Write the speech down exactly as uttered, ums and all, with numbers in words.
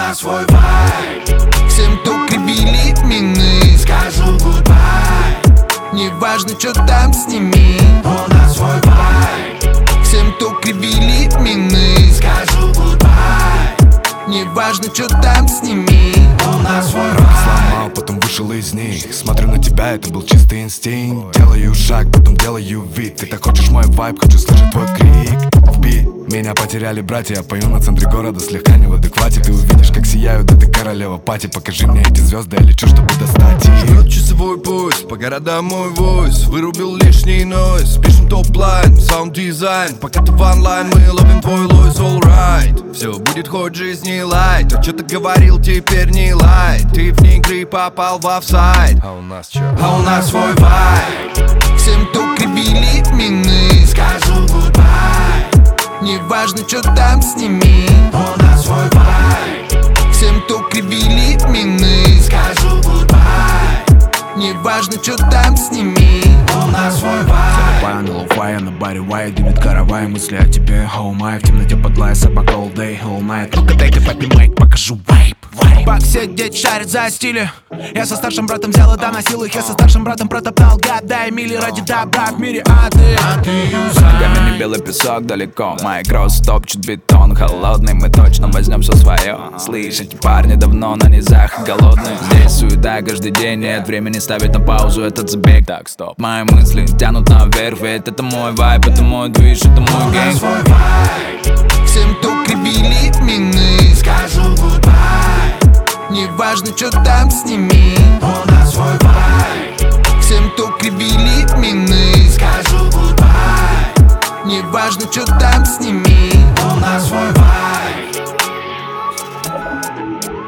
нас свой вайб. Всем, кто кривили мины, скажу гудбай. неважно, что там сними. У нас свой вайб. Всем, кто кривили мины, скажу гудбай. неважно, что там сними. У нас свой Руки вайб. сломал, потом вышел из них. Смотрю на тебя, это был чистый инстинкт. Делаю шаг, потом делаю вид. Ты так хочешь мой вайб, хочу слышать твой крик. Вби, меня потеряли братья. Я пою на центре города, слегка не в адеквате. Ты увидишь, как сияют, да ты королева пати. Покажи мне эти звезды, я лечу, чтобы достать их. Жмет часовой пояс, по городам мой войс. Вырубил лишний нойз, пишем топ-лайн, саунд-дизайн. Пока ты в онлайн, мы ловим твой лойс, all right. Все будет хоть жизни лайт. То, что ты говорил, теперь не лайт. Ты вне игры попал в офсайд. А у нас чё? А у нас свой вайб. Всем, кто кривили мины, скажу гудбай. неважно, что там сними. У нас свой вайб. Всем, кто кривили мины, скажу гудбай. неважно, что там сними. У нас свой вайб. Залипаю на лоу-фай, на баре вай, дымит каравай. Мысли о тебе, how my, в темноте подлая собака all day, all night. Ну-ка дай ты поднимай, покажу вайб. Бак сидеть, шарит за стили. Я со старшим братом взял и доносил их. Я со старшим братом протоптал года и мили ради добра в мире, а ты? А ты Под ногами не белый песок далеко. Мои кросс топчут бетон холодный. Мы точно возьмем все свое. Слышите, парни давно на низах голодные. Здесь суета каждый день, нет времени ставить на паузу этот забег. Так, стоп. Мои мысли тянут наверх, ведь это мой вайб, это мой движ, это мой гэнг. свой вайб. Всем, кто кривили мины, скажу гудбай. неважно, что там сними. У нас свой вайб. Всем, кто кривили мины, скажу гудбай. неважно, что там сними. У нас свой вайб.